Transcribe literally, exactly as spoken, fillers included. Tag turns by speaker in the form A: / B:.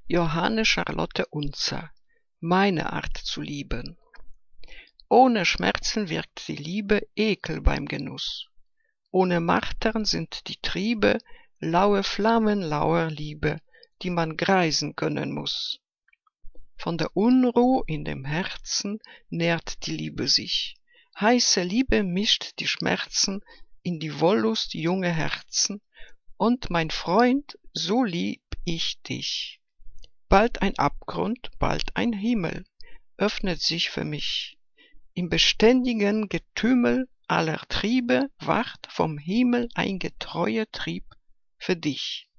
A: Johanne Charlotte Unzer, meine Art zu lieben. Ohne Schmerzen wirkt die Liebe Ekel beim Genuss. Ohne Martern sind die Triebe laue Flammen lauer Liebe, die man greisen können muß. Von der Unruh in dem Herzen nährt die Liebe sich. Heiße Liebe mischt die Schmerzen in die Wollust junge Herzen, und mein Freund, so lieb ich dich. Bald ein Abgrund, bald ein Himmel öffnet sich für mich. Im beständigen Getümmel aller Triebe wacht vom Himmel ein getreuer Trieb für dich.